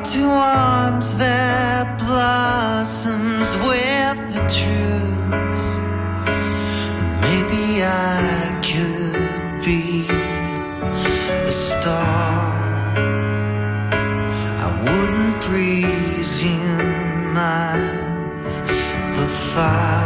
to arms that blossoms with the truth. Maybe I could be a star. I wouldn't presume I've the fire.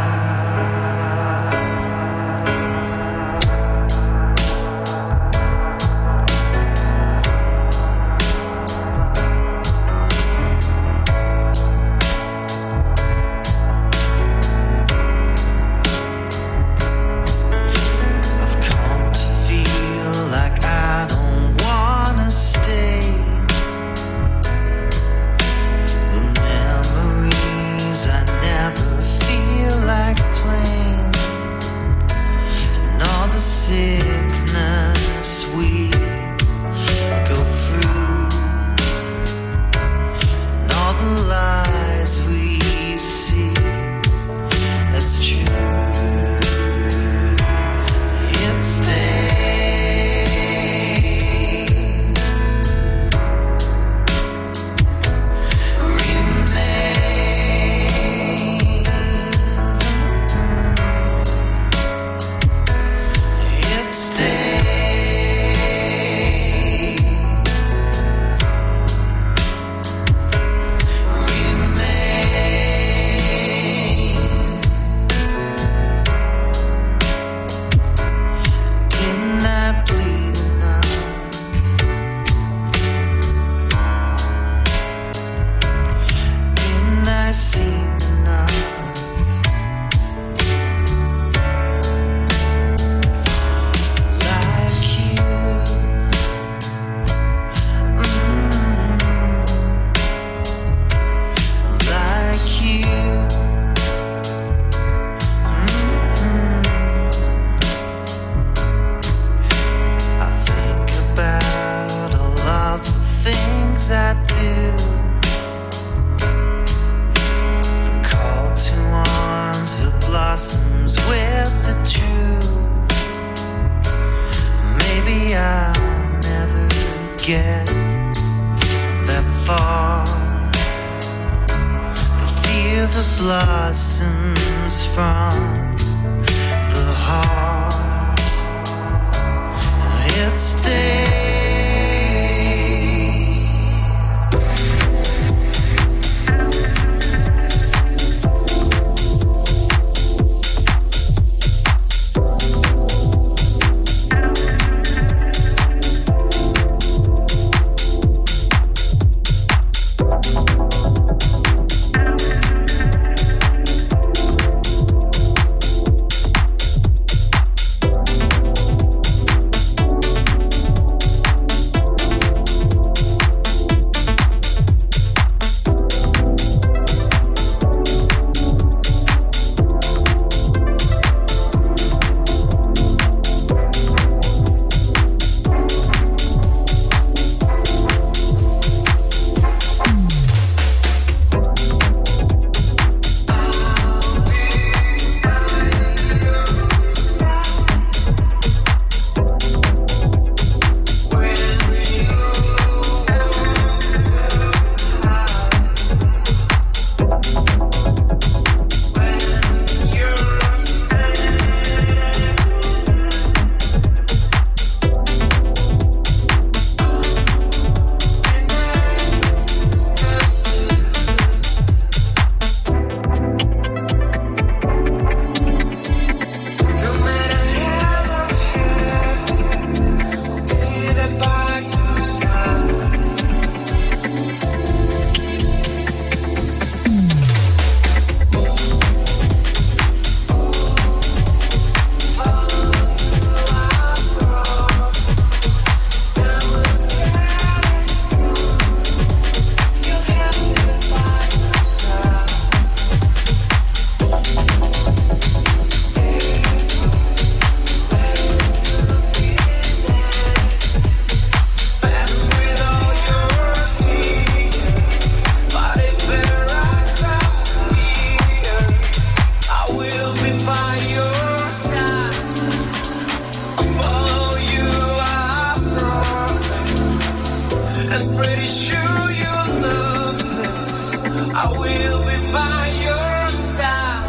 I will be by your side.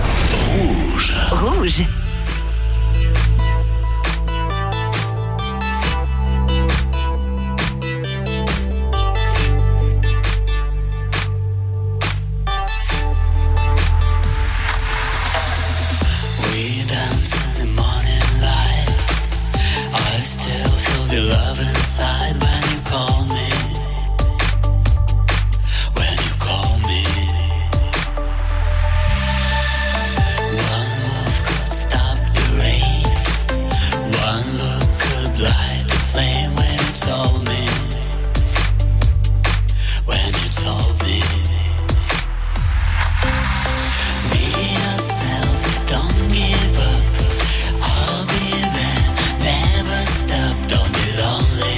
Rouge. Love inside when you call me. When you call me. One move could stop the rain. One look could light the flame when you told me. When you told me. Be yourself, don't give up. I'll be there, never stop, don't be lonely.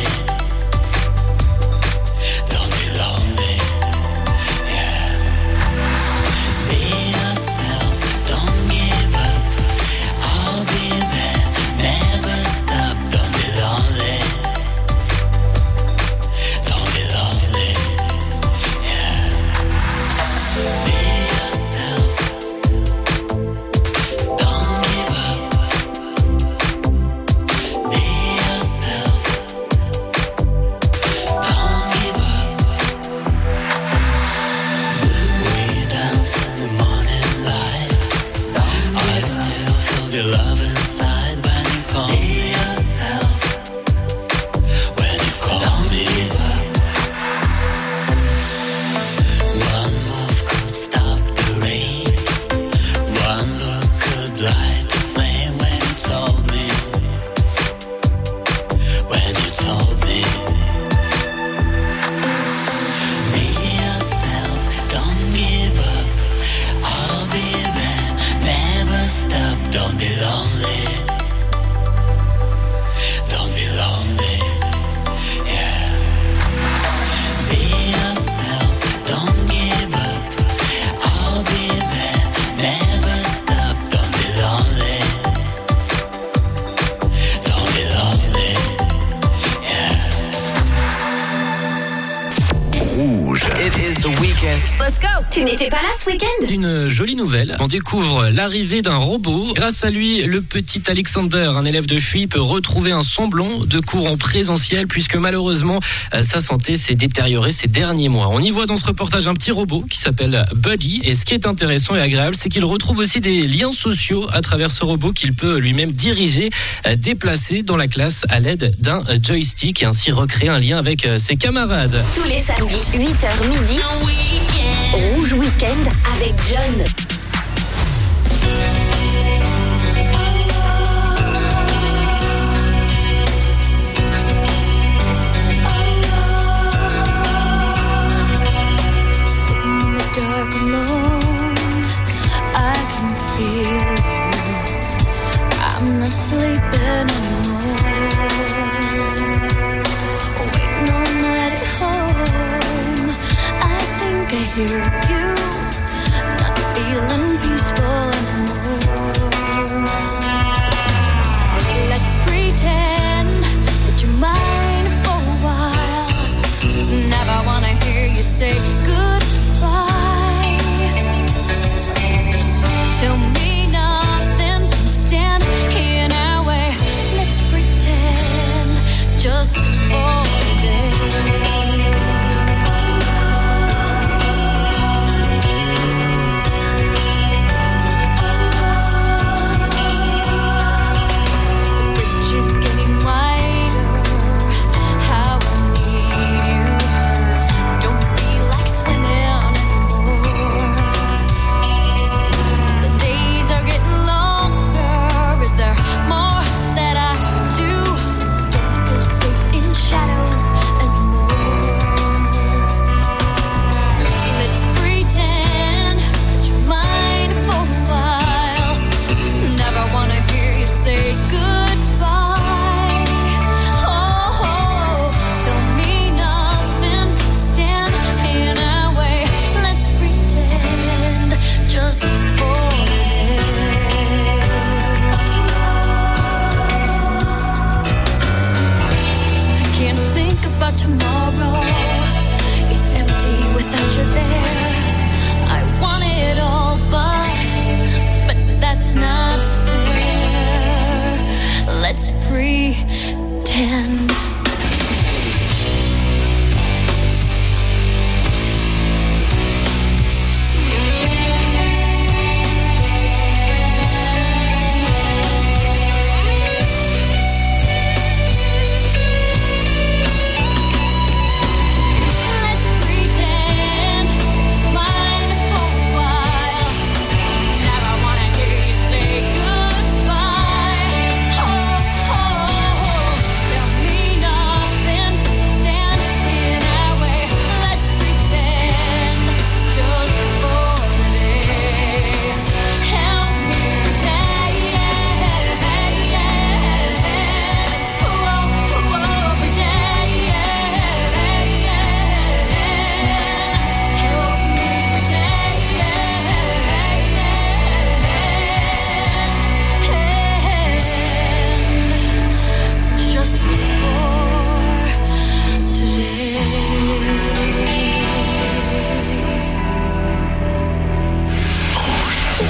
Don't be lonely, yeah. Be yourself, don't give up. I'll be there, never stop, don't be lonely. Don't be lonely, yeah. Be yourself, don't give up. Be yourself, don't give up. We dance in the morning light. I still feel your love inside when you call me. When you call me. One move could stop the rain. One look could light the flame when you told me. When you told me. Be yourself, don't give up. I'll be there, never stop, don't be lonely. Don't be lonely, yeah. Be yourself, don't give up. I'll be there, never stop, don't be lonely. Don't be lonely, yeah. It is the weekend. Let's go. Tu n'étais pas là ce week-end? Une jolie nouvelle, on découvre l'arrivée d'un robot. Grâce à lui, le petit Alexander, un élève de Chuy, peut retrouver un semblant de cours en présentiel puisque malheureusement, sa santé s'est détériorée ces derniers mois. On y voit dans ce reportage un petit robot qui s'appelle Buddy et ce qui est intéressant et agréable, c'est qu'il retrouve aussi des liens sociaux à travers ce robot qu'il peut lui-même diriger, déplacer dans la classe à l'aide d'un joystick et ainsi recréer un lien avec ses camarades. Tous les samedis, 8h midi. Rouge Week-end avec John. Sitting in the dark alone, I can feel you. I'm not sleeping anymore. Waiting all night at home, I think I hear you. Not feeling peaceful anymore. Let's pretend that you're mine for a while. Never wanna hear you say goodbye.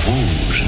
Rouge.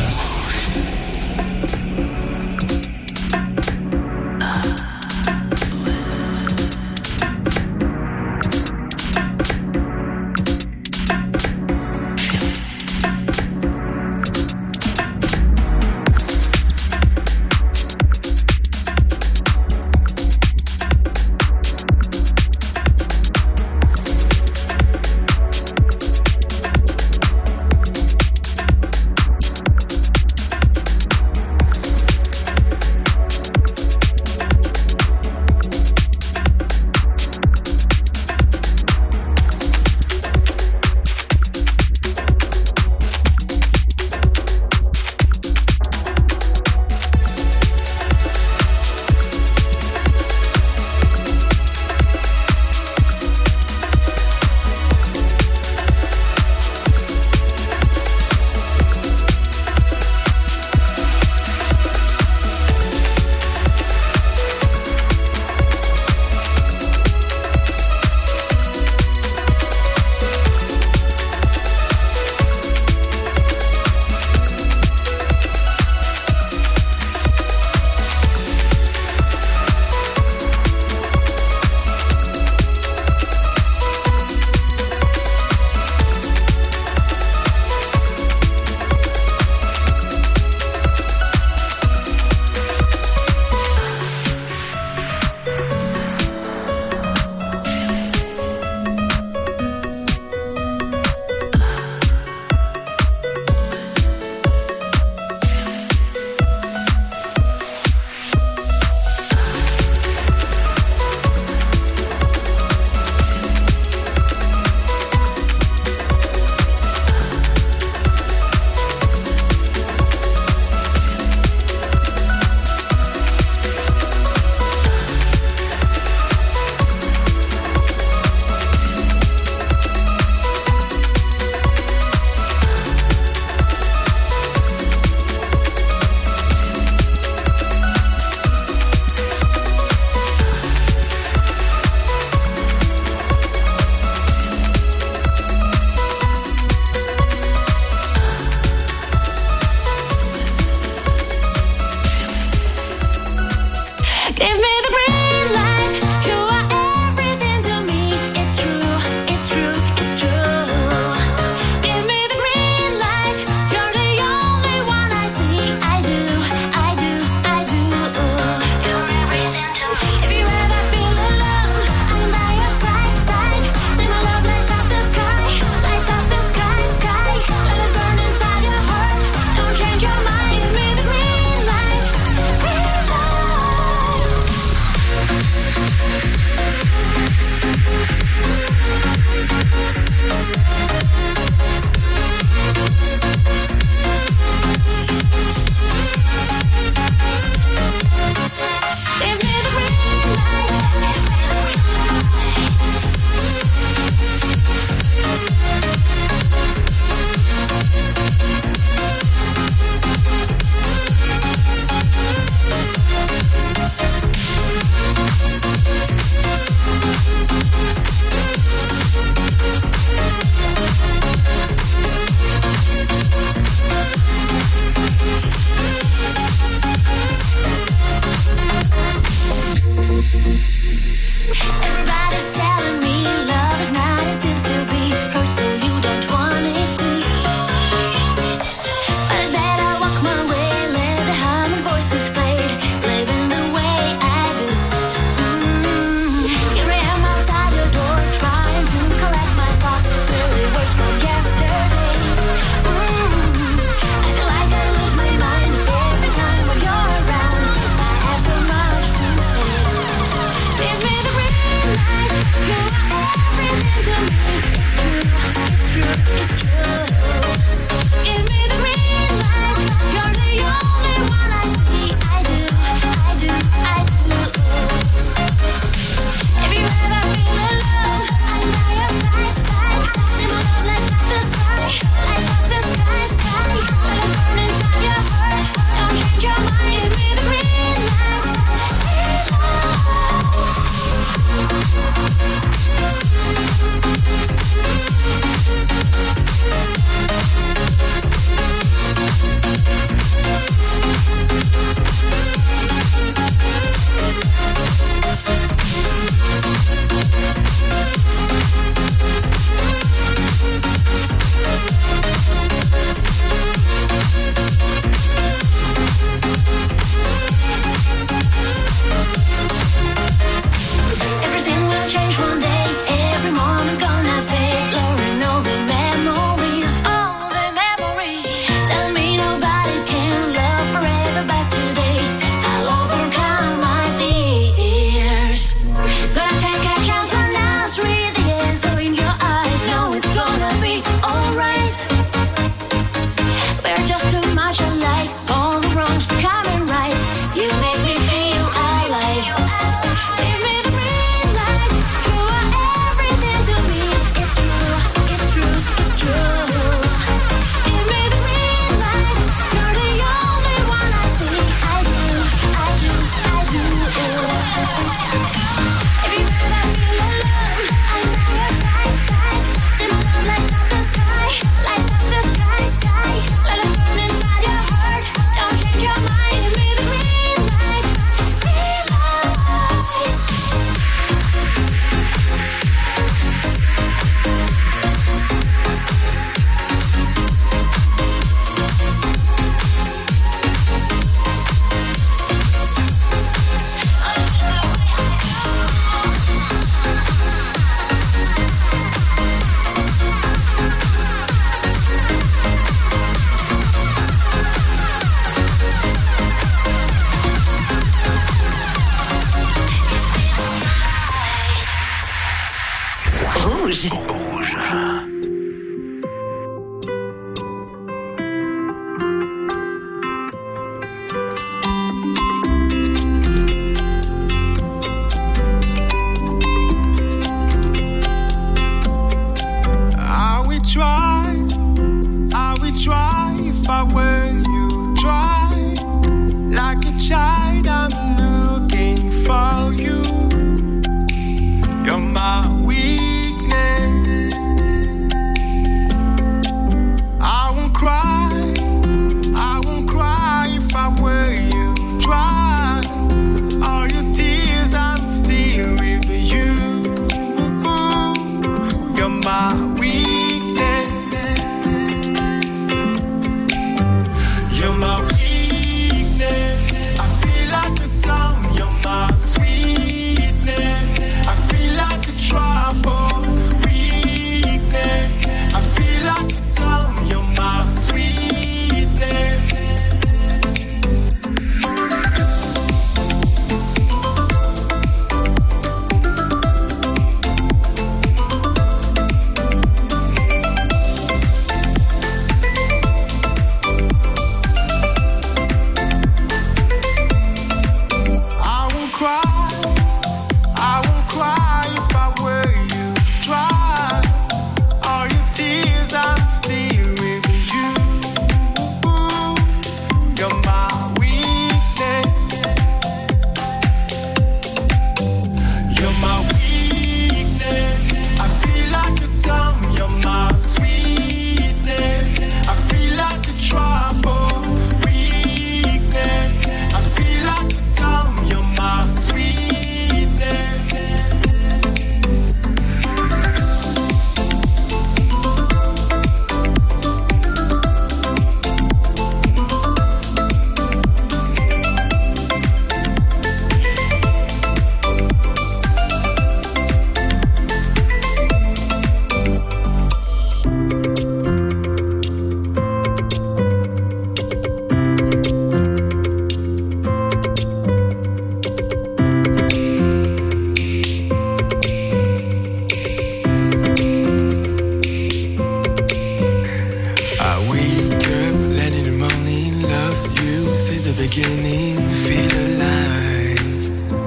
beginning, feel alive.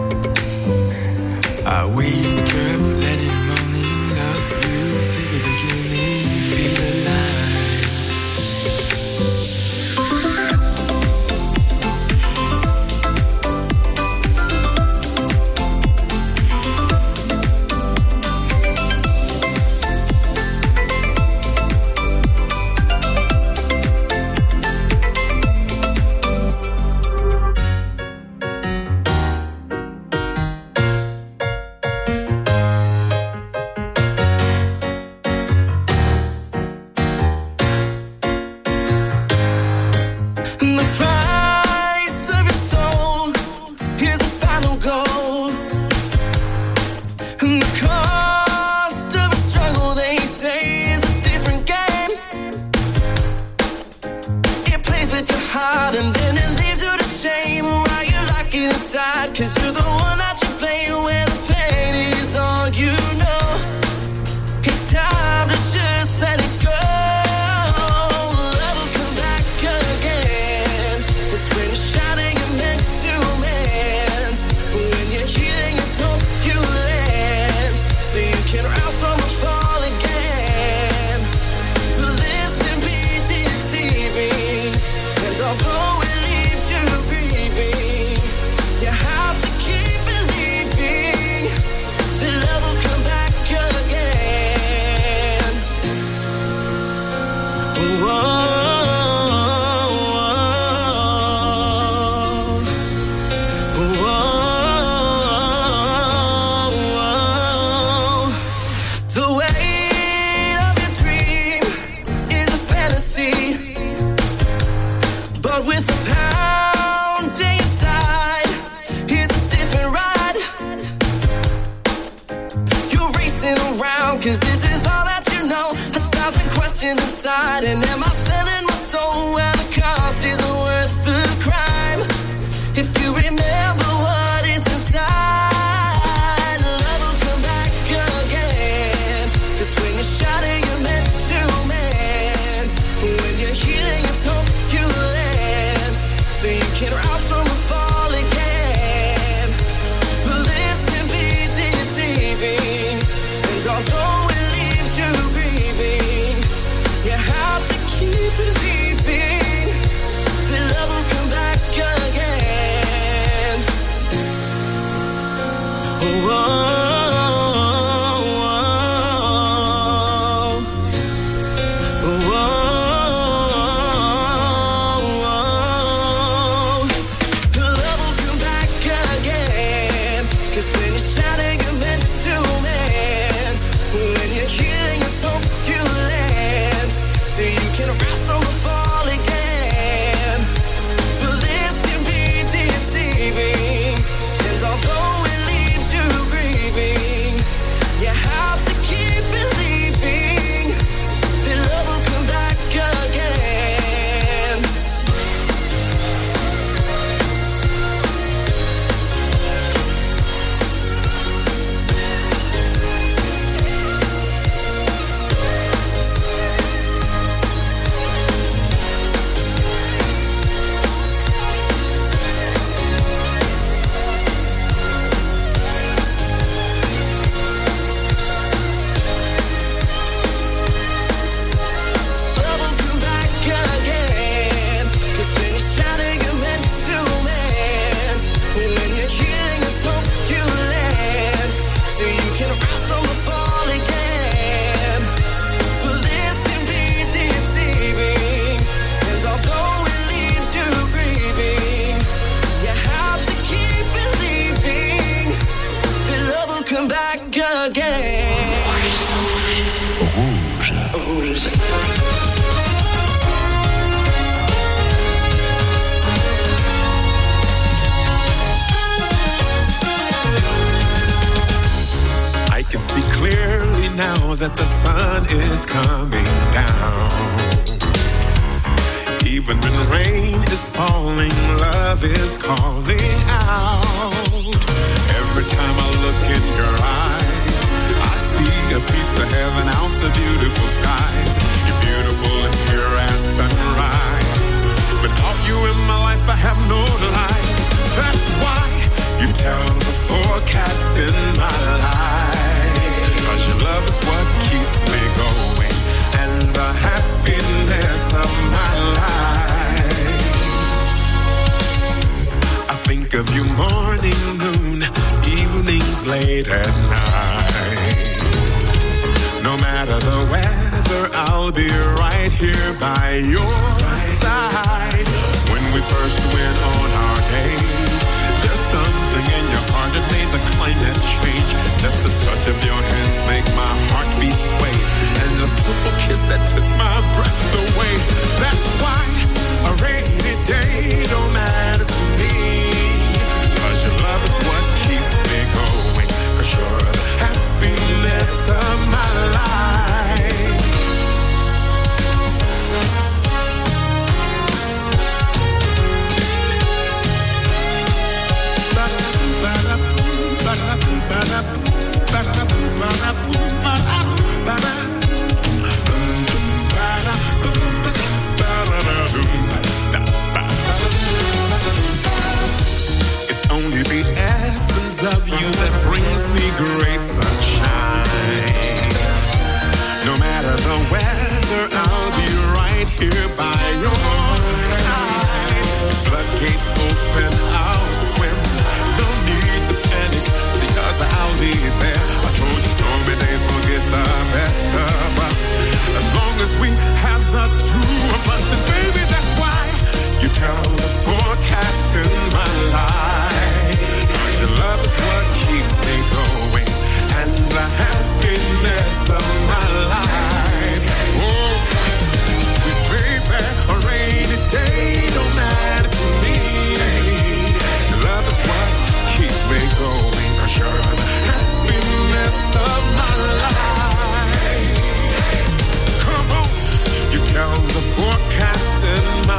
I wake up, let it morning love you. See the beginning, feel alive. Cause you're the one that you play where the pain is all you know. It's time to just let it go. Love will come back again. It's when you're shouting you're meant to mend. When you're healing it's hope you land. So you can rise from the fall again. But this can be deceiving. And although it leaves you grieving, you have to keep believing that love will come back again. Whoa. The weight of your dream is a fantasy, but with a pounding inside, it's a different ride. You're racing around, cause this is all that you know. 1,000 questions inside, and am I selling my soul where the cost isn't worth the crime? If you remember what is inside, love will come back again. Cause when you're shouting you're meant to mend. When you're healing it's hope you land. So you can rise from the fall again. But this can be deceiving. And although it leaves you grieving, you have to keep believing that love will come back again. Whoa. Come back again. Rouge. Rouge. I can see clearly now that the sun is coming down. Even when rain is falling, love is calling out. Every time I look in your eyes, I see a piece of heaven out the beautiful skies. You're beautiful and pure as sunrise. Without you in my life, I have no late at night. No matter the weather, I'll be right here by your side. When we first went on our date, there's something in your heart that made the climate change. Just the touch of your hands make my heartbeat sway, and a simple kiss that took my breath away. That's why a rainy day don't matter to me, 'cause your love is what keeps me going, 'cause you're the happiness of my life. It's only the essence of you that brings me great sunshine. No matter the weather, I'll be right here by your side. Floodgates open, I'll swim. No need to panic, because I'll be there. I told you stormy days will get the best of us, as long as we have the two of us. And baby, that's why you tell the forecast in my life, 'cause your love is what keeps me going, and the happiness of my life. Oh, sweet baby, a rainy day don't matter to me. Your love is what keeps me going, 'cause you're the happiness of my life. Come on, you tell the forecast in my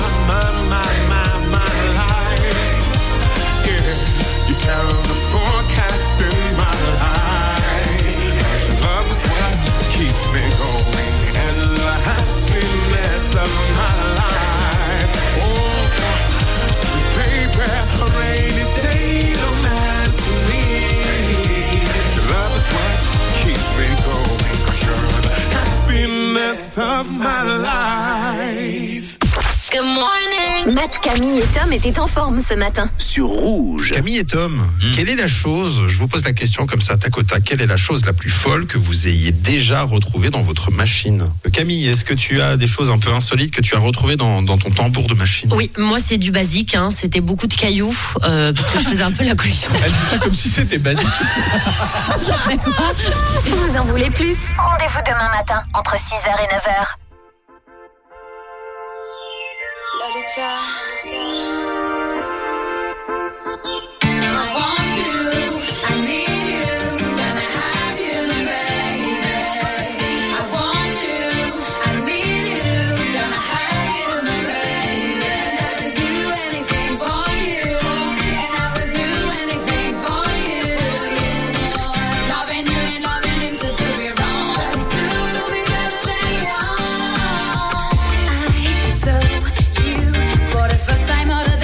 life. Yeah, you tell the forecast in my life, 'cause your love is what keeps me going, and the happiness of my life. Oh, sweet baby, a rainy day don't matter to me. Your love is what keeps me going, 'cause you're the happiness of my life. Good morning. Matt, Camille et Tom étaient en forme ce matin. Sur Rouge. Camille et Tom, quelle est la chose, je vous pose la question comme ça, tac au tac, quelle est la chose la plus folle que vous ayez déjà retrouvée dans votre machine? Camille, est-ce que tu as des choses un peu insolites que tu as retrouvées dans ton tambour de machine? Oui, moi c'est du basique, hein. C'était beaucoup de cailloux, parce que je faisais un peu la collection. Elle dit ça comme si c'était basique. Vous en voulez plus? Rendez-vous demain matin entre 6h et 9h. First time out of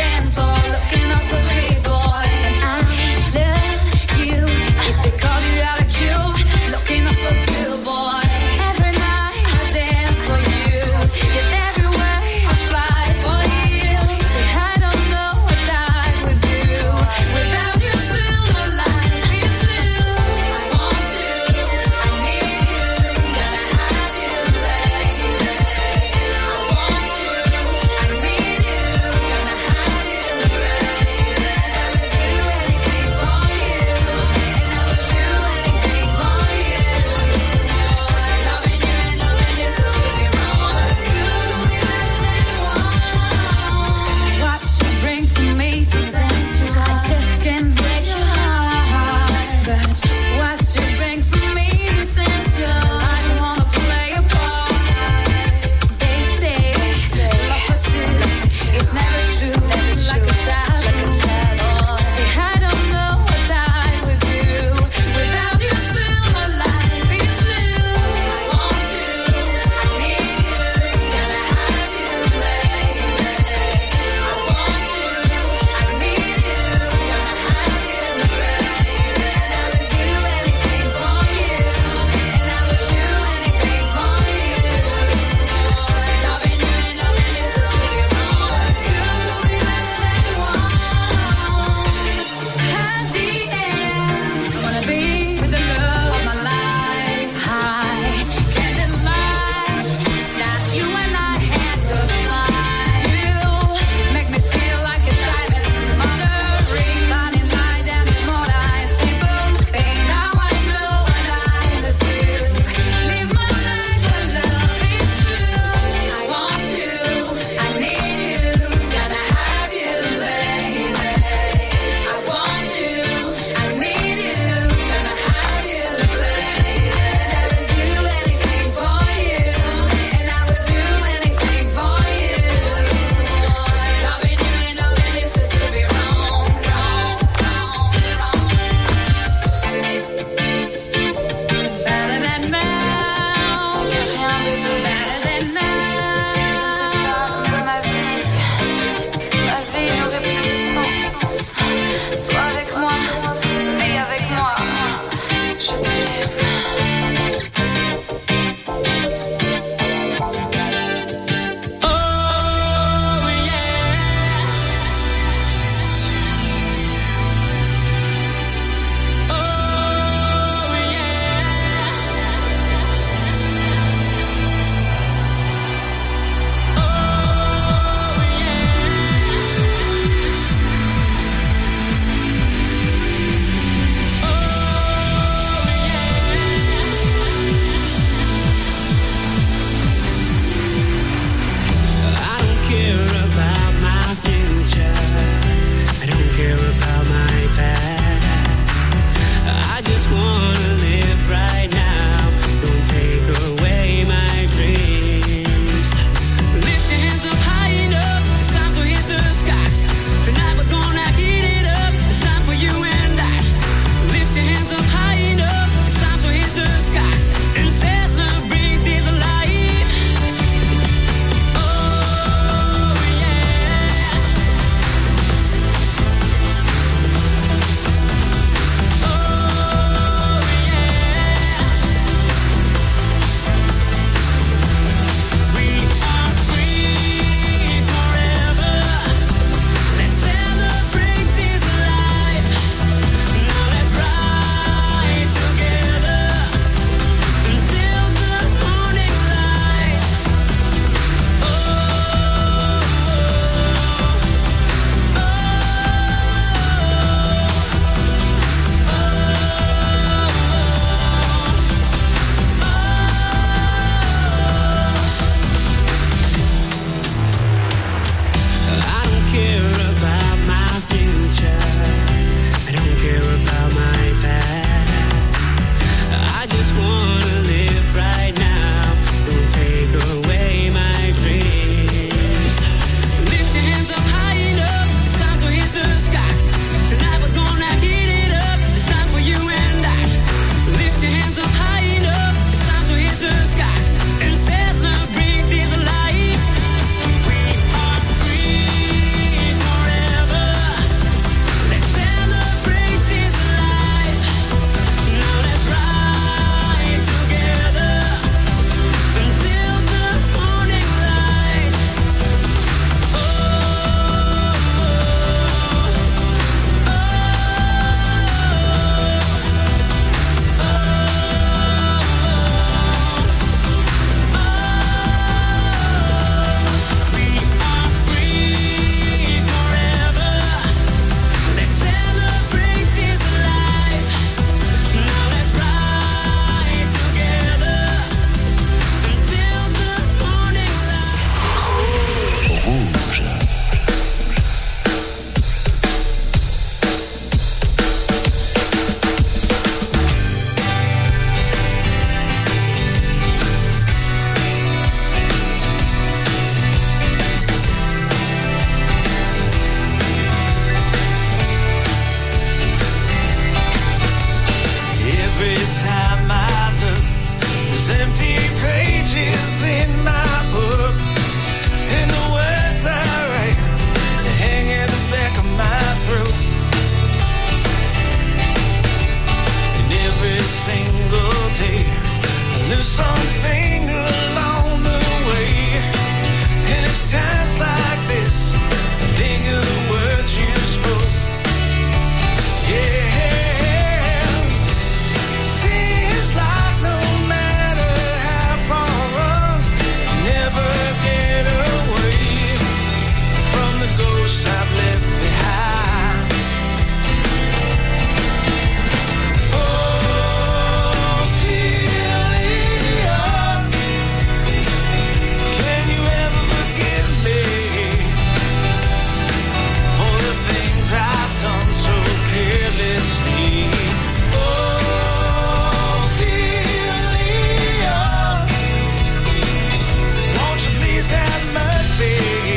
please have mercy.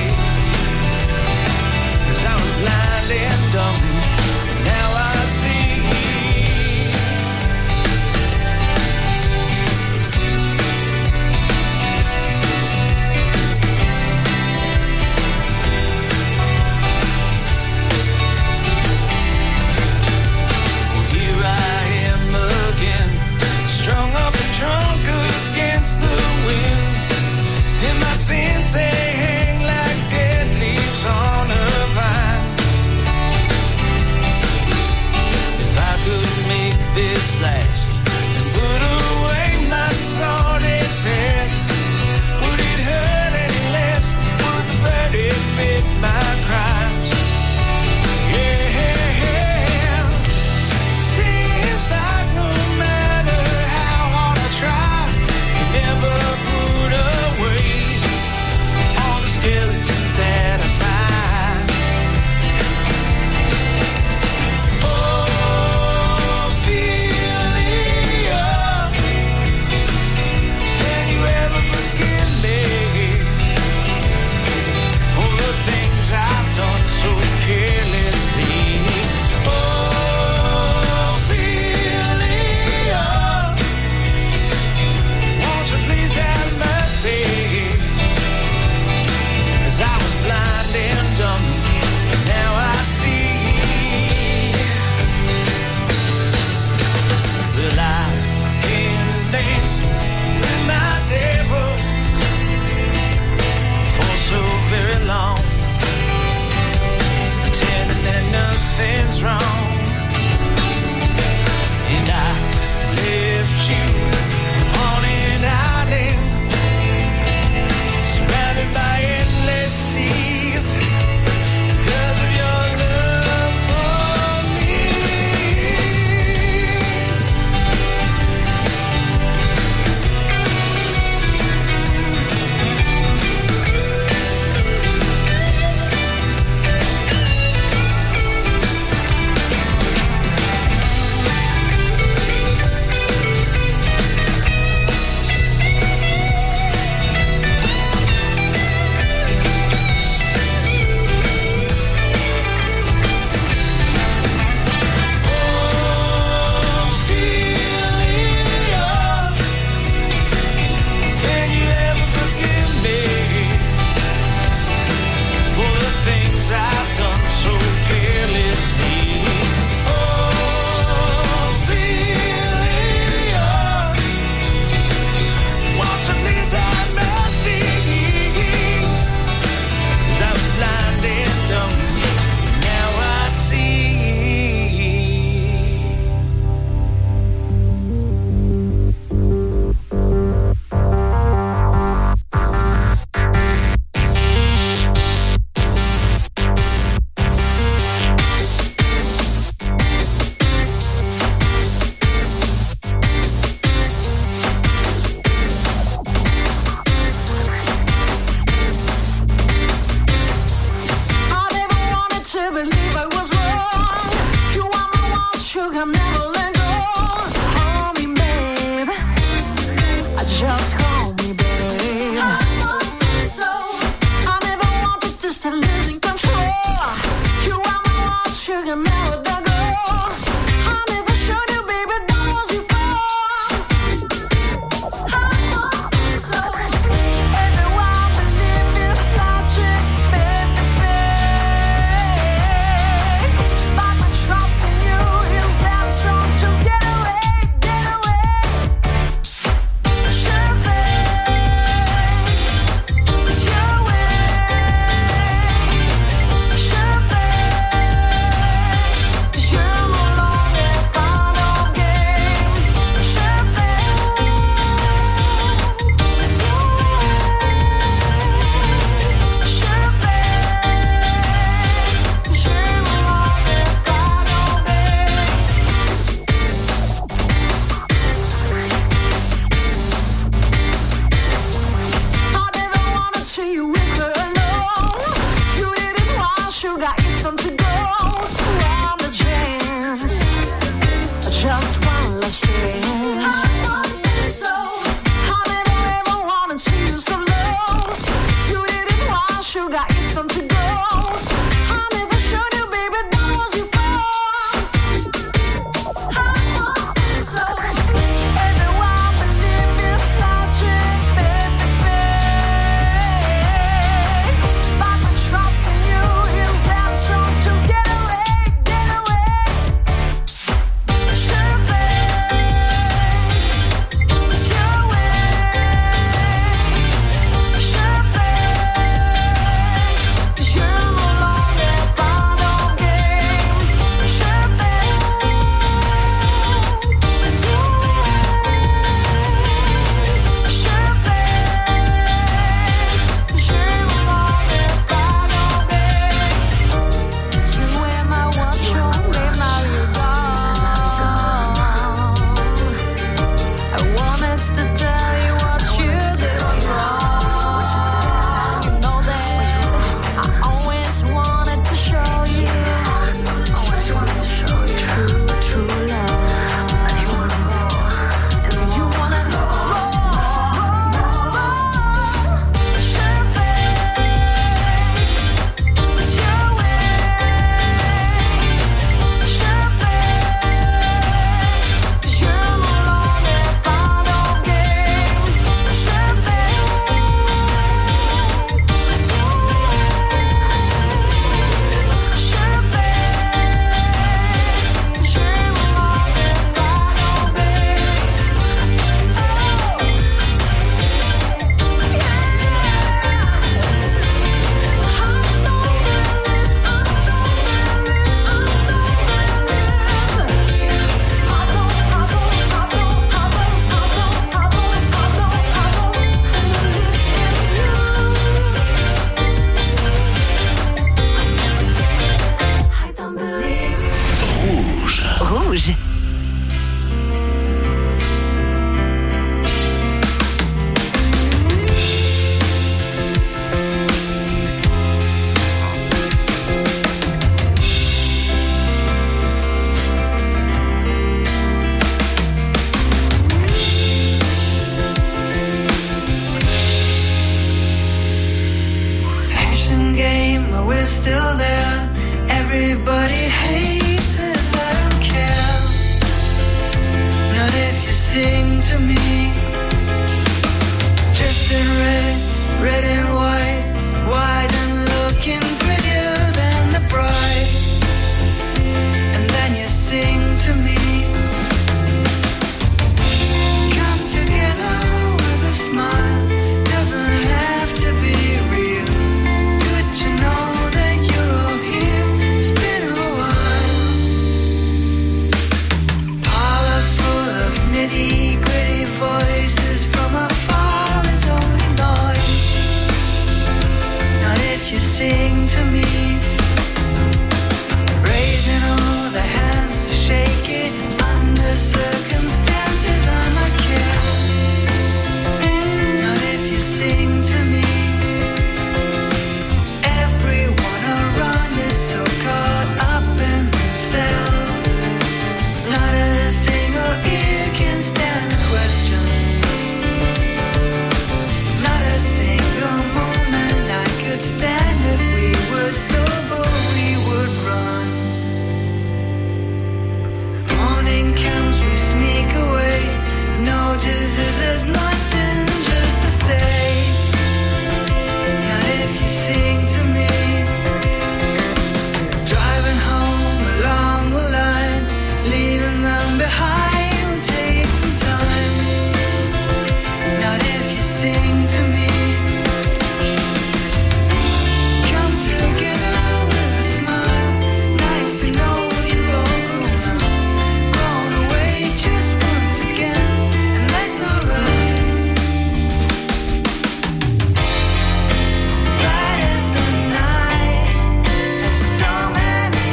'Cause I was blind and dumb. Now I see. Strung up and drunk against the wind, and my sins they hang like dead leaves on a vine. If I could make this last and put away my sordid past, would it hurt any less? Would the burden fit my crimes? Yeah, seems like no matter try, never put away all the skeletons that I find. Oh, Ophelia, can you ever forgive me for the things I've done so carelessly? Please have mercy. 'Cause I was blind and dumb, and now I see. Well, I've been dancing with my devils for so very long, pretending that nothing's wrong, and I left you on an island, surrounded by endless seas, because of your love for me. I've done so carelessly. Oh, Ophelia, won't you please have mercy? 'Cause I was blind and dumb, now I see. we're still there. Everybody hates us, I don't care. Not if you sing to me. Just in red and white and looking prettier than the bride. And then you sing to me. Come together with a smile. Doesn't have to be real. Good to know that you're all here. It's been a while. Parlor full of nitty-gritty voices from afar is only noise. Not if you sing to me. Raising all the hands to shake it under circumstances I might care. Not if you sing to me. Everyone around is so caught up in themselves. Not a single ear can stand a question. Not a single moment I could stand. If we were sober, we would run. Morning comes, we sneak away. Notices there's nothing, just to stay. Not if you sing to me. Driving home along the line, leaving them behind will take some time. Not if you sing to me. Come together with a smile. Nice to know you're all grown up. Gone away just once again, and that's alright. Bright as the night, there's so many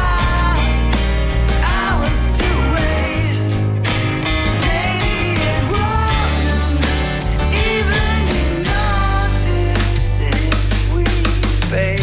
hours to waste. Maybe it wouldn't even be noticed if we paid.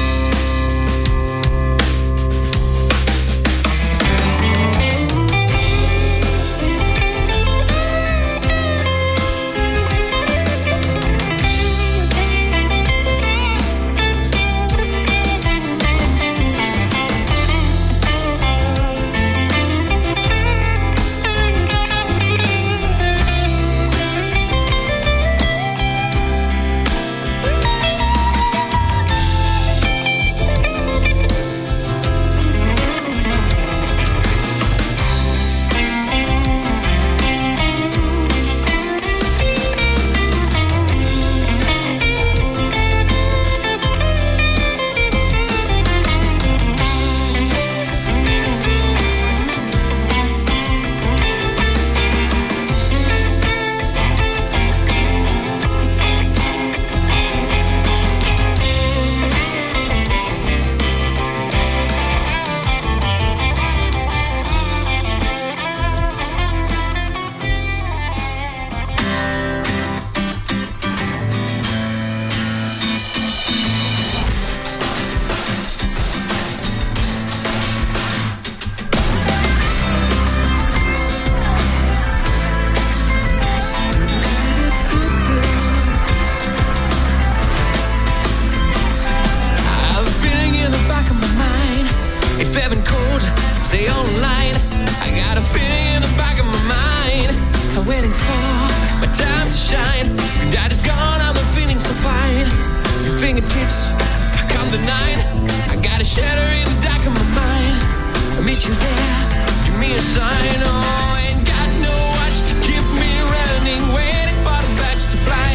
I have a feeling in the back of my mind. If heaven cold, stay online. I got a feeling in the back of my mind. I'm waiting for my time to shine. Your daddy's gone, I'm feeling so fine. Your fingertips, I come the nine. I got a shadow in the back of my mind. I'll meet you there, give me a sign. Oh, ain't got no watch to keep me running, waiting for the birds to fly.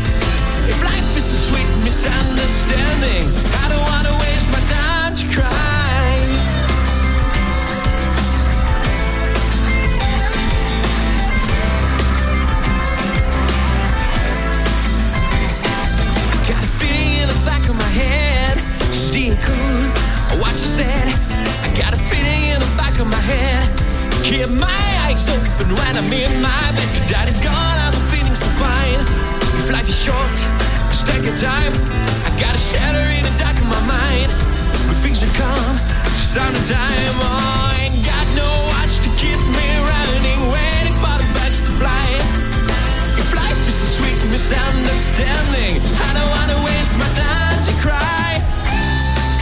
If life is a sweet misunderstanding, I don't wanna waste my time to cry. Got a feeling in the back of my head, still cool, what you said. I got a feeling in the back of my head. Keep my eyes open when I'm in my bed. Your daddy's gone, I'm feeling so fine. If life is short, just take your time. I got a shadow in the dark of my mind. Good things will come, just on the time. Oh, I ain't got no watch to keep me running, waiting for the birds to fly. If life is a sweet misunderstanding, I don't wanna waste my time to cry.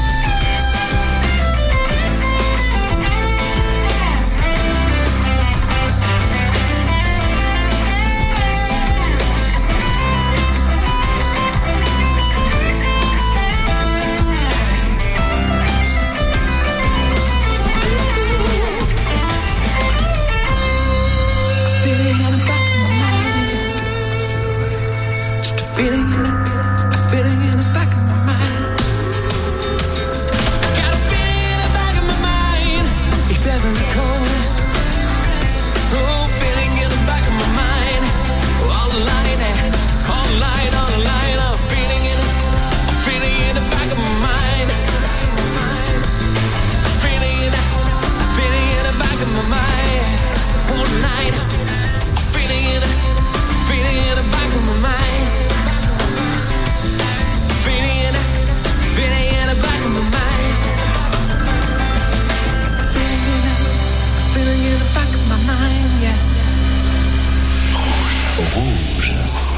Rouge.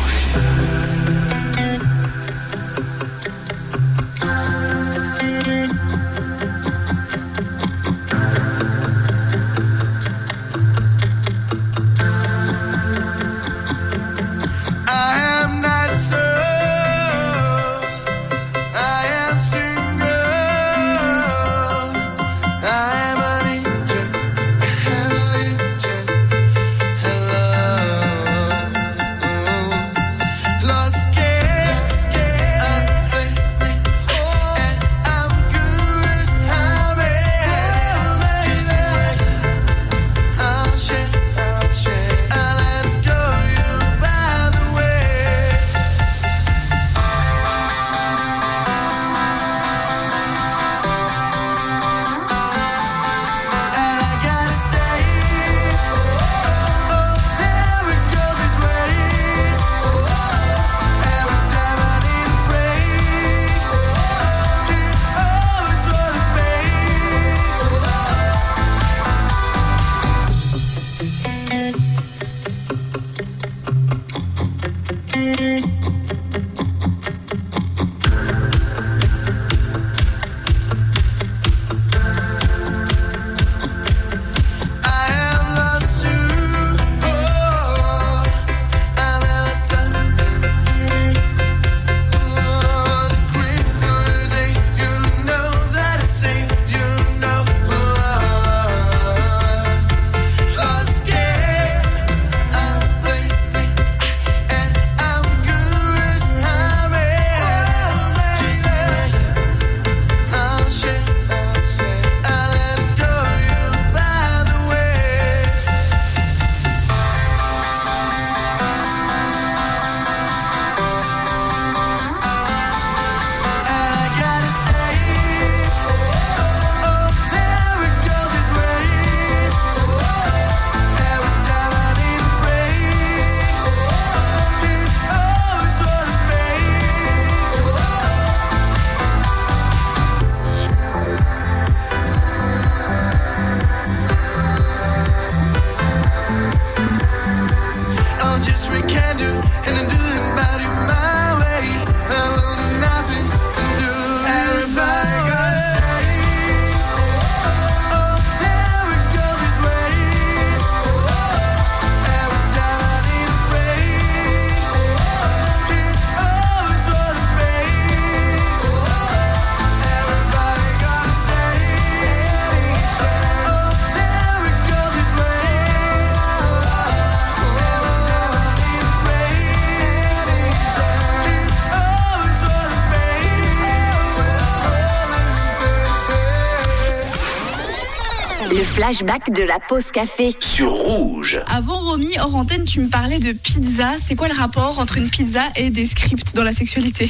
Flashback de la pause café. Sur Rouge. Avant, Romy, hors antenne, tu me parlais de pizza. C'est quoi le rapport entre une pizza et des scripts dans la sexualité?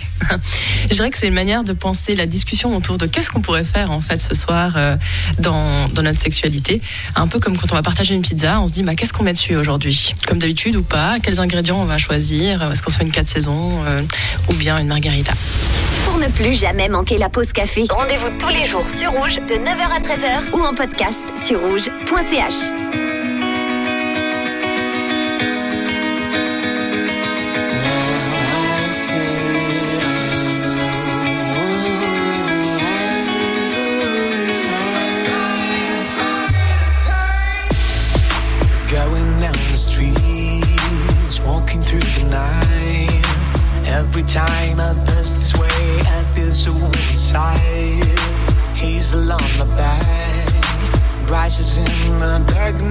Je dirais que c'est une manière de penser la discussion autour de qu'est-ce qu'on pourrait faire en fait ce soir dans notre sexualité. Un peu comme quand on va partager une pizza, on se dit qu'est-ce qu'on met dessus aujourd'hui? Comme d'habitude ou pas? Quels ingrédients on va choisir? Est-ce qu'on se fait une 4 saisons ou bien une margarita? Pour ne plus jamais manquer la pause café, rendez-vous tous les jours sur Rouge de 9h à 13h ou en podcast sur rouge.ch. Going down the streets, walking through the night. Every time I pass this way, I feel so inside. He's along my back, rises in my back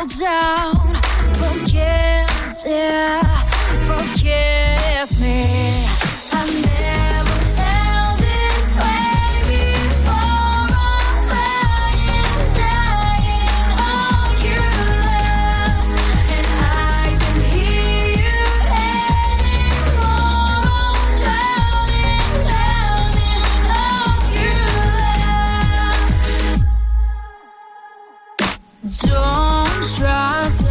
down. Forgive me. I never felt this way before. I'm crying, dying of your love, and I can hear you anymore. I'm drowning of your love. Don't try to